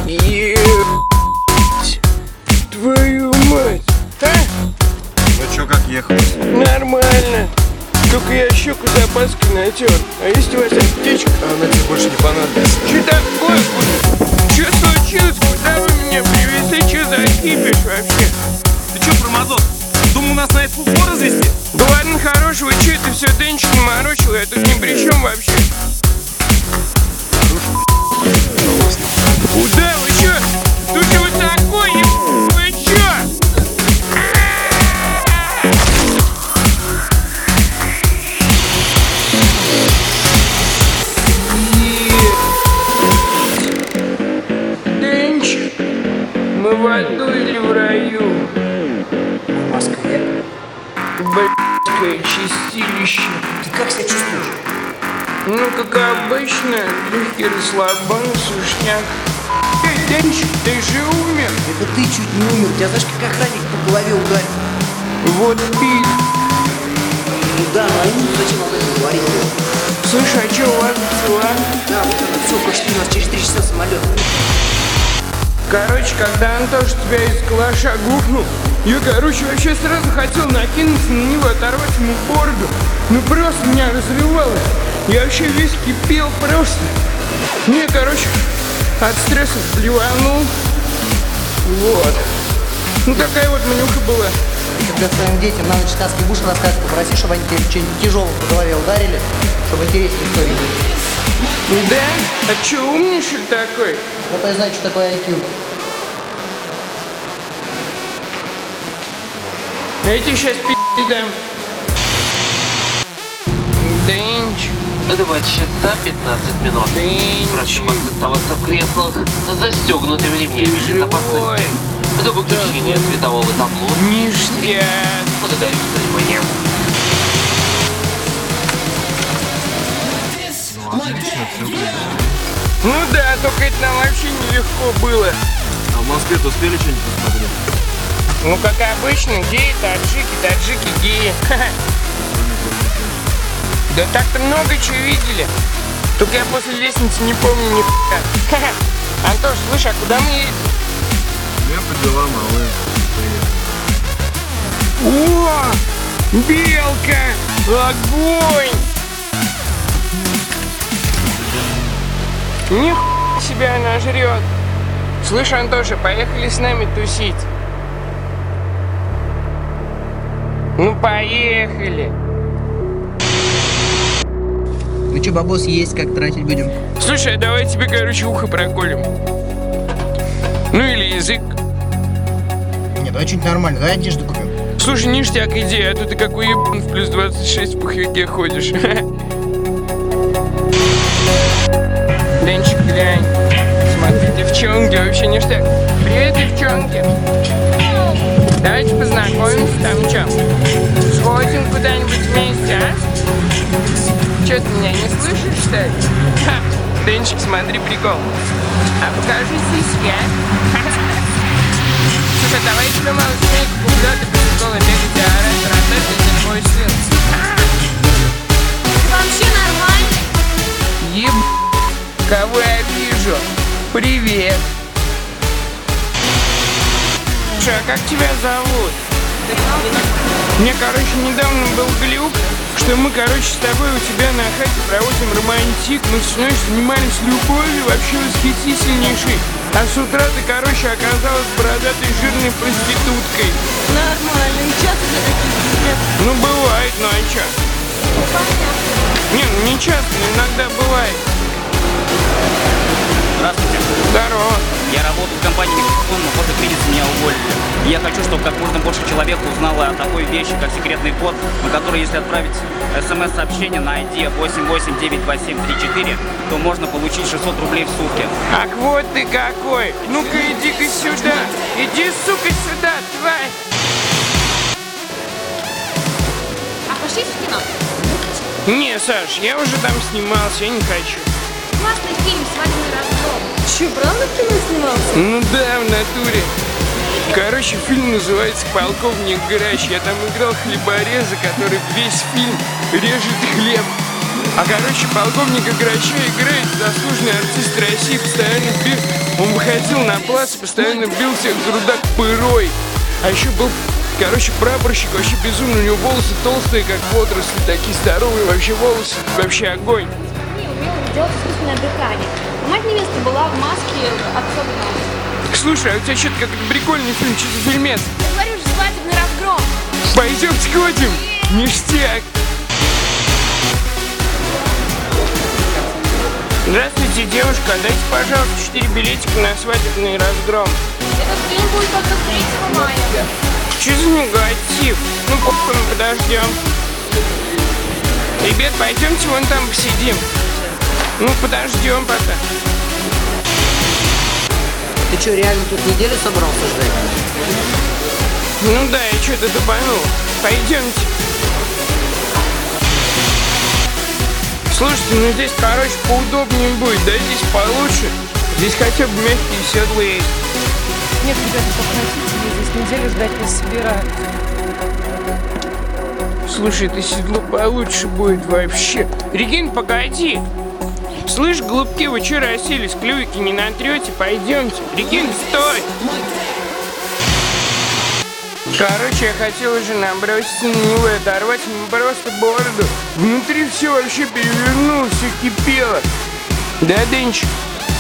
Твою мать! А? Ну чё, как ехать? Нормально. Только я щеку запаской натер. А есть у вас аптечка? А она тебе больше не понадобится. Че такое? Че случилось? Куда вы меня привезли? Че за кипиш вообще? Ты чё, промазон? Думал, нас на эту фуфло развести? Да ладно, хорошего, че ты все денчик наморочил? Я тут ни при чем вообще. Куда вы чё? Тут же вот такой, вы чё? Денчик, мы в аду или в раю? В Москве. Блядское чистилище. Ты как себя чувствуешь? Ну, как обычно, легкий расслабон, сушняк. Эй, Денчик, ты же умер. Это ты чуть не умер. Тебя, знаешь, как охранник по голове ударил. Вот пик. Ну да, ну зачем об этом говорить? Слушай, а что у вас дела? Да, вот это все, почти у нас через 3 часа самолет. Короче, когда Антош тебя из калаша гухнул, я, вообще сразу хотел накинуться на него, оторвать ему бороду. Ну, просто меня разрывало. Я вообще весь кипел просто. Мне, от стресса плеванул. Вот. Ну, такая вот манюха была. Когда своим детям на ночь сказки будешь рассказывать, попроси, чтобы они тебе что-нибудь тяжелое по голове ударили, чтобы интереснее истории были. Да? А че, умный, что ли, такой? Вот я знаю, что такое IQ. Я тебе сейчас дам. Денч. Два часа 15 минут. Прошу вас оставаться в креслах с застегнутыми ремнями безопасности. До выключения светового табло. Ништяк. Благодарю за внимание. Ну отлично, все блин. Ну да, только это нам вообще нелегко было. А в Москве-то успели что-нибудь посмотреть? Ну, как обычно, геи, таджики, геи. Да так-то много чего видели. Только я после лестницы не помню ни хуя. Антош, слышь, а куда мы едем? Я по делам, а вы приехали. О, белка! Огонь! Нихуя себя она жрет. Слышь, Антоша, поехали с нами тусить. Ну, поехали. Ну что, бабос, есть как тратить будем? Слушай, а давай тебе, ухо проколем. Ну или язык. Нет, давай что-нибудь нормально, давай одежду купим. Слушай, ништяк идея, а то ты как уебан в плюс 26 в пуховике ходишь. Денчик, глянь. Смотри, девчонки, вообще ништяк. Привет, девчонки. Давайте познакомимся, там что? Сходим куда-нибудь вместе, а? Че, ты меня не слышишь, что ли? Ха. Денчик, смотри, прикол. А покажи сиськи, а? Слушай, давай тебе мало змейку, куда ты без школы бегать и орать, ротать, это твой сын. Ты вообще нормально? Кого я вижу? Привет. Слушай, а как тебя зовут? Мне, недавно был глюк, что мы, с тобой у тебя на хате проводим романтик, мы всю ночь занимались любовью, вообще восхитительнейшей. А с утра ты, оказалась бородатой жирной проституткой. Нормально, и часто за такие нет? Ну, бывает, ну а чё? Ну, понятно. Не, ну не часто, но иногда бывает. Здравствуйте. Здорово. Я работаю в компании «Микрофон», но после кризиса меня уволили. И я хочу, чтобы как можно больше человек узнало о такой вещи, как секретный код, на который, если отправить смс-сообщение на ID 889274, то можно получить 600 рублей в сутки. Ах, вот ты какой! Ну-ка, иди-ка сюда! Иди, сука, сюда, тварь! А пошли в кино? Не, Саш, я уже там снимался, я не хочу. Классный фильм «Свадебный раздор». Че, правда в кино снимался? Ну да, в натуре. Фильм называется «Полковник Грач». Я там играл хлебореза, который весь фильм режет хлеб. А короче, полковника Грача играет заслуженный артист России, постоянно бил. Он выходил на плац и постоянно бил всех грудак пырой. А еще был, короче, прапорщик, вообще безумный, у него волосы толстые, как водоросли, такие здоровые, вообще волосы, вообще огонь. Умел делать искусственное дыхание. Мать невесты была в маске особенно. Слушай, а у тебя что-то как прикольный фильм, что за фильмец? Я говорю же, свадебный разгром. Пойдем сходим, ништяк. Здравствуйте, девушка, дайте, пожалуйста, 4 билетика на свадебный разгром. Этот фильм будет только 3 мая. Что за негатив? Ну, похуй, мы подождем. Ребят, пойдемте вон там посидим. Ну, подождем пока. Ты что, реально тут неделю собрался ждать? Ну да, я что-то тупанул. Пойдемте. Слушайте, ну здесь, короче, поудобнее будет, да, здесь получше. Здесь хотя бы мягкие седла есть. Нет, ребята, попросите, здесь неделю ждать не собираюсь. Слушай, это седло получше будет вообще. Регин, погоди. Слышь, голубки, вы что расселись? Клювики не натрете? Пойдемте. Регин, стой! Короче, я хотел уже наброситься на него и оторвать ему просто бороду. Внутри все вообще перевернулось, все кипело. Да, Денчик?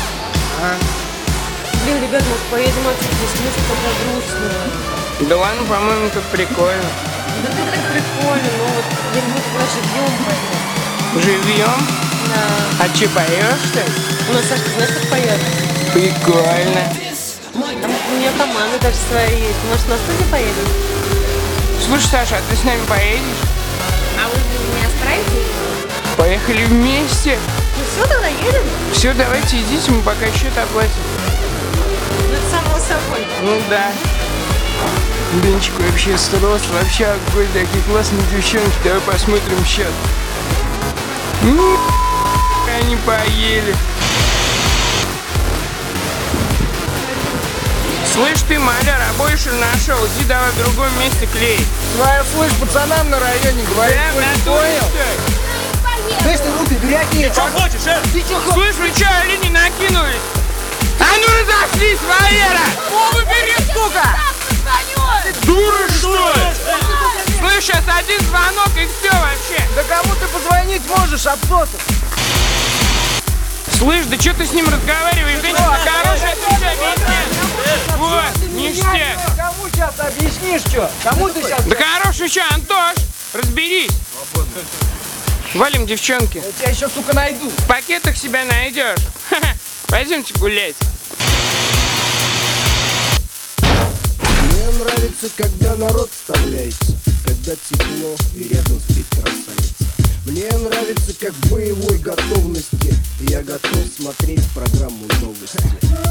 Блин, ребят, может поедем отсюда, здесь музыка такая грустная. Да ладно, по-моему, тут прикольно. Да тут так прикольно, но вот я люблю, когда живьем поем. Живьем? Да. А че, поешь, что ли? У нас Сашка, знаешь, как поет? Прикольно. Там у нее команда даже своя есть. Может, на студию поедем? Слушай, Саша, а ты с нами поедешь? А вы меня справите? Поехали вместе. Ну все, тогда едем? Все, давайте идите, мы пока счет оплатим. Ну это само собой. Ну да. Денчик вообще срос, вообще огонь, такие классные девчонки. Давай посмотрим счет. Они поели. Слышь ты, маляр, обоишь нашел, иди давай в другом месте клей. Твоя, слышь, пацанам на районе говорит, Слышь, ты руки, дуряки! Что хочешь, Ты чё хочешь? Слышь, вы чё, олени накинулись? А ну разошлись, Валера! Голову бери, сука! Дура, что ли? Слышь, сейчас один звонок и все вообще. Да кому ты позвонить можешь, абсоту? Слышь, да что ты с ним разговариваешь? Да хорошая вот, ништяк. Кому сейчас объяснишь, что? Кому ты сейчас? Да хороший чё, Антош, разберись. Валим, девчонки. Я тебя еще, сука, найду. В пакетах себя найдешь. Пойдемте гулять. Мне нравится, когда народ вставляется, когда тепло и рядом спит красавица. Мне нравится, как в боевой готовности я готов смотреть программу новости.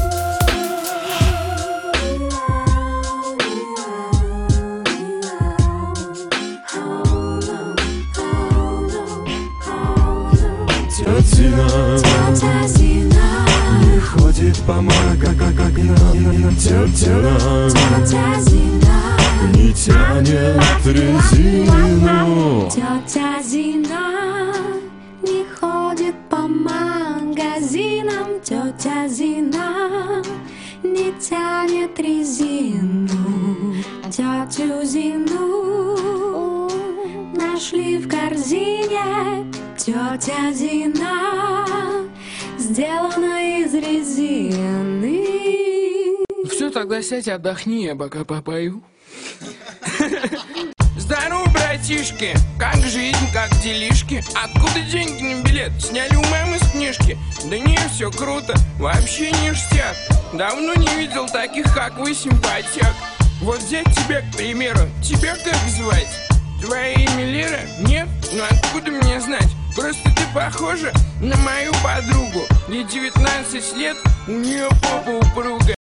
Тетя Зина не ходит помогать. Тетя Зина не тянет резину. Тетя Зина не ходит по магазинам. Тетя Зина не тянет резину. Тетю Зину нашли в корзине. Тетя Зина сделана из резины. Все, тогда сядь, отдохни, я пока попою. Здорово, братишки! Как жизнь, как делишки? Откуда деньги на билет? Сняли у мамы с книжки? Да не, все круто, вообще ништяк. Давно не видел таких, как вы, симпатяк. Вот взять тебя, к примеру, тебя как звать? Твое имя Лера? Нет? Ну откуда мне знать? Просто ты похожа на мою подругу. Ей 19 лет, у нее попа упруга.